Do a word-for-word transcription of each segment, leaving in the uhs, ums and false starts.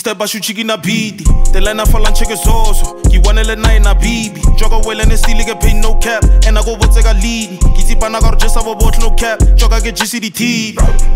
step bashutshiki na beat. The line I fall and check zozo. Ki wanele na ina bibi. Joga well and still get paid no cap. And I go with a lead. Kiti pana gar just have a bot no cap. Joga get G C D T.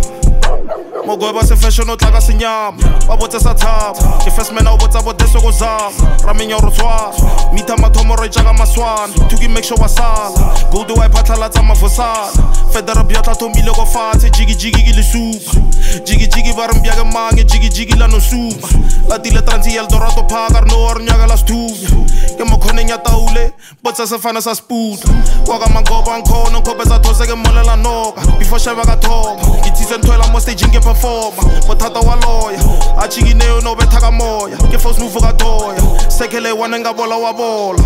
Mogoba se fashion no tlaga senyama. Ba botsa sa thaba. Ke first man o botsa bo deso go zama. Ramenya ro tswa. Mita mathomo re jaga maswana. Tuki make sure wasala. Go do I phatlalatsa mafosana. Federa biatla tomile go fatshe. Jigi jigi ki le soup. Jigi jigi ba re mbiaga mange. Jigi jigi la no soup. La tile transi el dorato pagar no or nyaga la stuya. Ke mo khone nya taule. Botsa se fana sa spoon. Kwa ga mangoba nkhono khopeza those ke molela noka. Before sheba ka thoma. Itse ntwela mo stage nge performa. Bothata wa lawyer. A chigineo no betha ka moya. Ke force move ka toya. Sekele wana nga bola wa bola.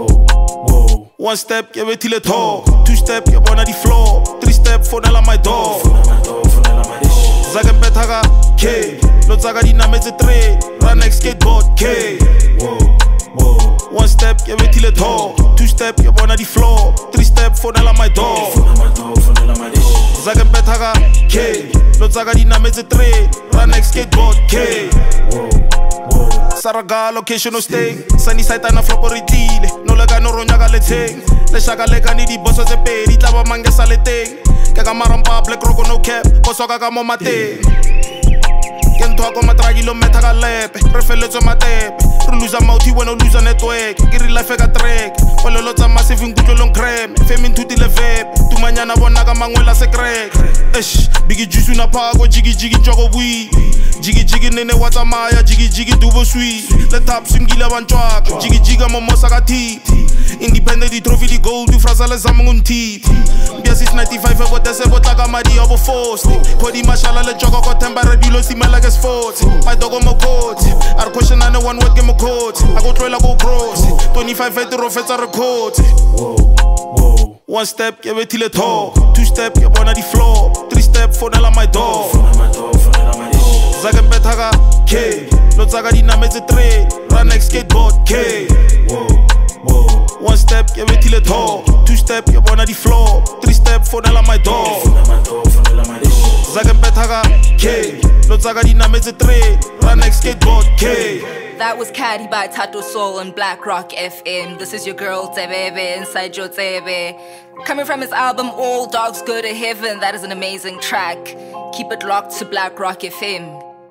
One step, ke bethile talk. Two step, ke bona di floor. Three step, fonela my door. Zake betha ka K. Lo tsaka di nametse three. Run next skateboard K. One step, ke bethile talk. Two step, ke bona di floor. Three step, fonela my door. Zake betha ka K. Lo tsaka di nametse three. Run next skateboard K. Saraga location no stay. Sunny side na flopo ritile. No lega no ronya ka leteng. Le shaka lega ni di bosso tse pedi tla ba mangesa leteng. Ke ka marampa black rock no cap. Bosso ka ka mo mateng. Ke ntwa ko matragi lo metha ka lepe. Re feletswe matepe. Re lose mouth when o lose network. Ke re life ka track. Polelo tsa massive ngutlo long creme. Femi ntutile vep. Tumanyana bona ka mangwela se crack. Eish, bigi juice na phako jigi jigi joko bui. Jigi jigi nene watsamaya jigi jigi dubo sweet. Le top simgila bantwaka jigi jiga momosa ka titi. Independent di trophy di gold du frasale zama nguntiti. Bia six ninety-five ebo dese bota ka madi obo forty. Kodi mashala le joko ko temba redilo simela ke forty. My dog on my coat. Ar question na one word ke mo coat. I go trail I go cross. twenty-five vet ro fetsa record. One step ke bethile talk. Two step ke bona di floor. Three step fonela my door. Zake betha ka K. Lo tsaka di nametse three. Run next skateboard K. One step, ke bethile talk. Two step, ke bona di floor. Three step, fonela my door. Zake betha ka K. Lo tsaka di nametse three. Run next skateboard K. That was Caddy by Tato Soul on Black Rock F M. This is your girl Tebebe inside your Tebe. Coming from his album All Dogs Go to Heaven, that is an amazing track. Keep it locked to Black Rock F M.